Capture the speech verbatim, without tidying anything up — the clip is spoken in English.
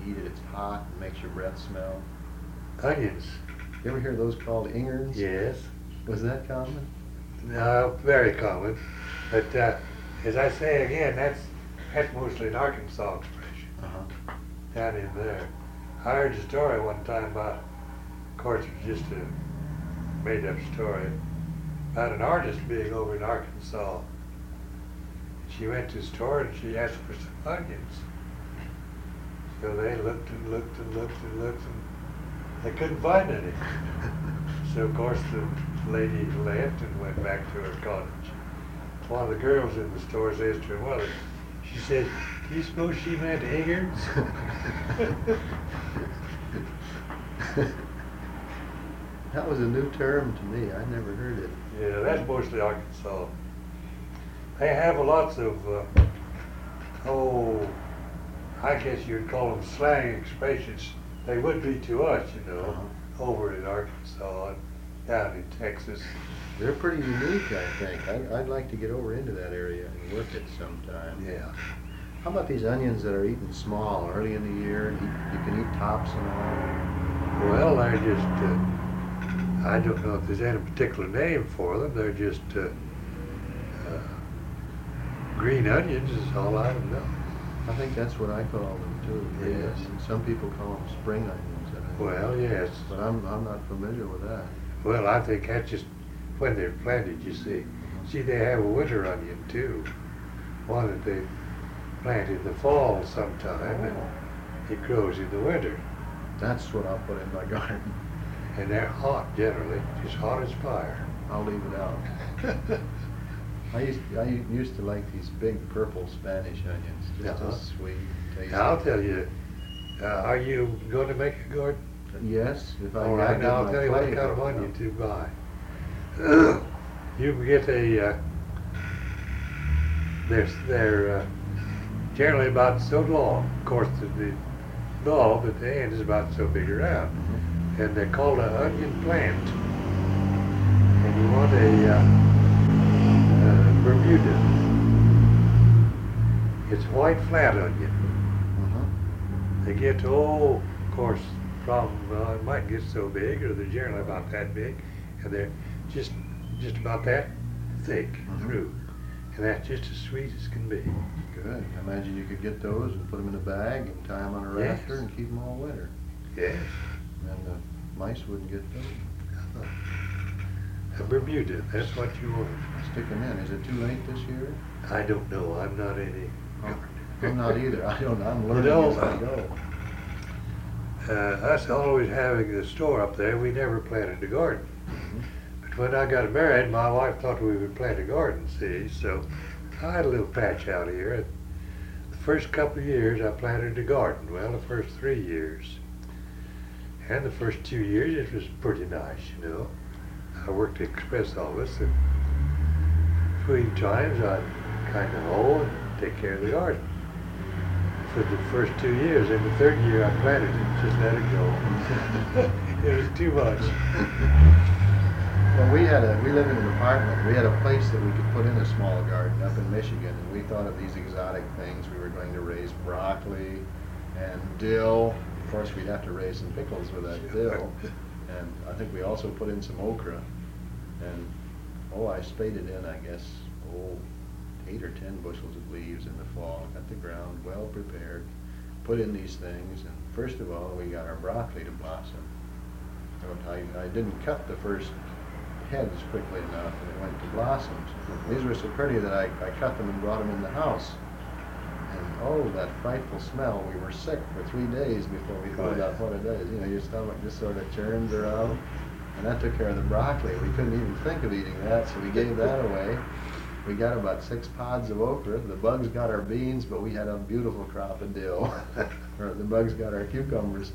eat it, it's hot, and makes your breath smell. Onions. You ever hear those called ingerns? Yes. Was that common? No, very common. But uh, as I say again, that's that's mostly an Arkansas expression. Uh-huh. Down in there. I heard a story one time about, of course, it was just a made-up story, about an artist being over in Arkansas. She went to the store and she asked for some onions. So they looked and looked and looked and looked and they couldn't find any. So of course the lady left and went back to her cottage. One of the girls in the store says to her mother, she said, "Do you suppose she meant ingerns?" That was a new term to me. I never heard it. Yeah, that's mostly Arkansas. They have lots of, uh, oh, I guess you'd call them slang expressions. They would be to us, you know, uh-huh. over in Arkansas and down in Texas. They're pretty unique, I think. I'd, I'd like to get over into that area and work it sometime. Yeah. How about these onions that are eaten small, early in the year, and you can eat tops and all? Well, they're just, uh, I don't know if there's any particular name for them. They're just uh, uh, green onions is all I know. I think that's what I call them too. Green Yes. onions. Some people call them spring onions. I think. Well, yes. But I'm, I'm not familiar with that. Well, I think that's just when they're planted, you see. Mm-hmm. See, they have a winter onion too. One that they plant in the fall sometime, and it grows in the winter. That's what I'll put in my garden. And they're hot generally, just hot as fire. I'll leave it out. I used I used to like these big purple Spanish onions, just Uh-huh. as sweet, tasty. Now, I'll tell you, uh, are you going to make a garden? Yes, if I All right, had now I'll my tell you what plate, kind of but, onion uh, to buy. You can get a, uh, they're, they're uh, generally about so long. Of course, the, the bulb at the end is about so big around. Mm-hmm. And they're called an onion plant. And you want a uh, uh, Bermuda. It's white flat onion. Mm-hmm. They get, oh, of course, problem, well, it might get so big, or they're generally about that big, and they're just just about that thick Mm-hmm. through. And that's just as sweet as can be. Good. I imagine you could get those and put them in a bag and tie them on a Yes. rafter and keep them all winter. Yes. And the mice wouldn't get those. A Bermuda, that's what you want. Stick them in. Is it too late this year? I don't know, I'm not any Oh, gardener. I'm not either. I don't. I'm You learning know, as I go. Uh, us always having the store up there, we never planted a garden. Mhm. But when I got married, my wife thought we would plant a garden, see, so I had a little patch out here. The first couple of years I planted a garden, well, the first three years. And the first two years it was pretty nice, you know. I worked at Express Office, and between times I'd kind of hoe and take care of the garden. For the first two years, and the third year I planted it, just let it go. It was too much. Well, we had a, we lived in an apartment. We had a place that we could put in a small garden up in Michigan, and we thought of these exotic things. We were going to raise broccoli and dill. Of course, we'd have to raise some pickles with that dill. And I think we also put in some okra. And, oh, I spaded in, I guess, oh, eight or ten bushels of leaves in the fall. Got the ground well prepared. Put in these things, and first of all, we got our broccoli to blossom. I, I didn't cut the first heads quickly enough, and it went to blossoms. These were so pretty that I, I cut them and brought them in the house. And oh, that frightful smell. We were sick for three days before we found out what it is. You know, your stomach just sort of churns around. And that took care of the broccoli. We couldn't even think of eating that, so we gave that away. We got about six pods of okra. The bugs got our beans, but we had a beautiful crop of dill. Or the bugs got our cucumbers.